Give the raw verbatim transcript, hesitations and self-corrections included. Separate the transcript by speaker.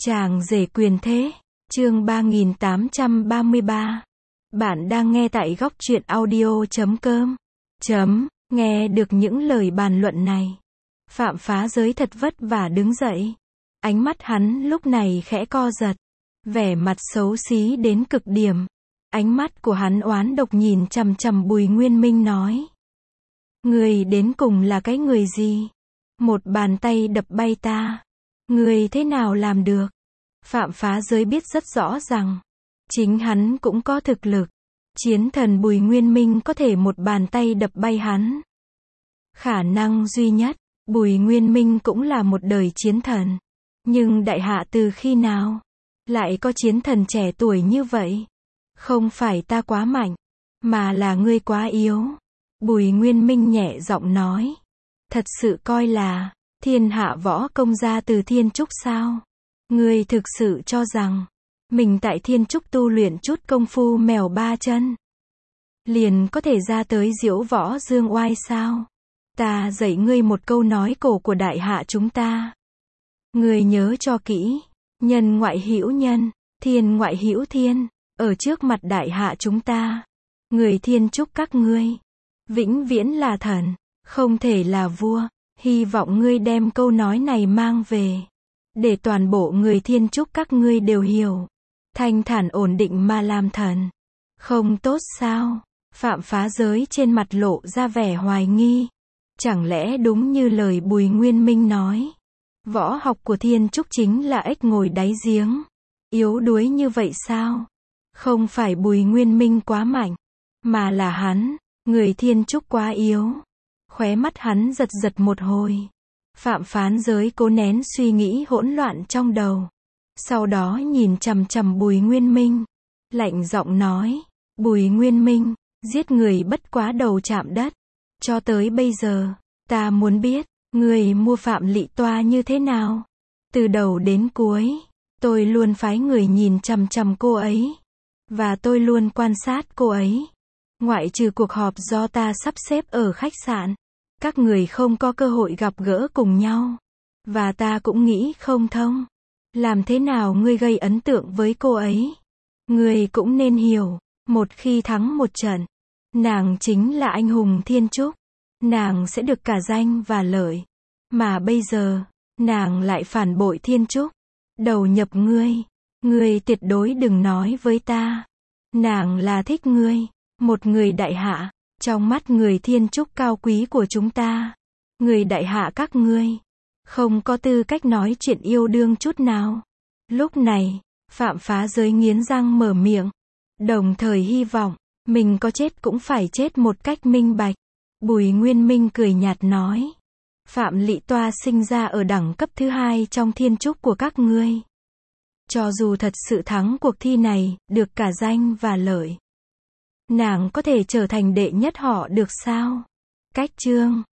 Speaker 1: Chàng rể quyền thế, chương ba nghìn tám trăm ba mươi ba. Bạn đang nghe tại góc truyện audio chấm com. Chấm, nghe được những lời bàn luận này. Phạm Phá Giới thật vất vả đứng dậy. Ánh mắt hắn lúc này khẽ co giật. Vẻ mặt xấu xí đến cực điểm. Ánh mắt của hắn oán độc nhìn chằm chằm Bùi Nguyên Minh nói. Người đến cùng là cái người gì? Một bàn tay đập bay ta. Người thế nào làm được? Phạm Phá Giới biết rất rõ rằng, chính hắn cũng có thực lực. Chiến thần Bùi Nguyên Minh có thể một bàn tay đập bay hắn. Khả năng duy nhất, Bùi Nguyên Minh cũng là một đời chiến thần. Nhưng đại hạ từ khi nào? Lại có chiến thần trẻ tuổi như vậy? Không phải ta quá mạnh, mà là ngươi quá yếu. Bùi Nguyên Minh nhẹ giọng nói. Thật sự coi là thiên hạ võ công gia từ Thiên Trúc sao? Ngươi thực sự cho rằng mình tại Thiên Trúc tu luyện chút công phu mèo ba chân liền có thể ra tới diễu võ dương oai sao? Ta dạy ngươi một câu nói cổ của đại hạ chúng ta. Ngươi nhớ cho kỹ, nhân ngoại hữu nhân, thiên ngoại hữu thiên. Ở trước mặt đại hạ chúng ta, người Thiên Trúc các ngươi vĩnh viễn là thần, không thể là vua. Hy vọng ngươi đem câu nói này mang về, để toàn bộ người Thiên Trúc các ngươi đều hiểu. Thanh thản ổn định mà làm thần, không tốt sao? Phạm Phá Giới trên mặt lộ ra vẻ hoài nghi. Chẳng lẽ đúng như lời Bùi Nguyên Minh nói, võ học của Thiên Trúc chính là ếch ngồi đáy giếng, yếu đuối như vậy sao? Không phải Bùi Nguyên Minh quá mạnh, mà là hắn, người Thiên Trúc quá yếu. Khóe mắt hắn giật giật một hồi. Phạm Phá Giới cố nén suy nghĩ hỗn loạn trong đầu. Sau đó nhìn chằm chằm Bùi Nguyên Minh, lạnh giọng nói. Bùi Nguyên Minh, giết người bất quá đầu chạm đất. Cho tới bây giờ, ta muốn biết, người mua Phạm Lị Toa như thế nào? Từ đầu đến cuối, tôi luôn phái người nhìn chằm chằm cô ấy. Và tôi luôn quan sát cô ấy. Ngoại trừ cuộc họp do ta sắp xếp ở khách sạn, các người không có cơ hội gặp gỡ cùng nhau. Và ta cũng nghĩ không thông. Làm thế nào ngươi gây ấn tượng với cô ấy? Ngươi cũng nên hiểu, một khi thắng một trận, nàng chính là anh hùng Thiên Trúc. Nàng sẽ được cả danh và lợi. Mà bây giờ, nàng lại phản bội Thiên Trúc. Đầu nhập ngươi. Ngươi tuyệt đối đừng nói với ta. Nàng là thích ngươi, một người đại hạ. Trong mắt người Thiên Trúc cao quý của chúng ta, người đại hạ các ngươi không có tư cách nói chuyện yêu đương chút nào. Lúc này, Phạm Phá Giới nghiến răng mở miệng, đồng thời hy vọng mình có chết cũng phải chết một cách minh bạch. Bùi Nguyên Minh cười nhạt nói, Phạm Lị Toa sinh ra ở đẳng cấp thứ hai trong Thiên Trúc của các ngươi. Cho dù thật sự thắng cuộc thi này, được cả danh và lợi, nàng có thể trở thành đệ nhất họ được sao? Cách chương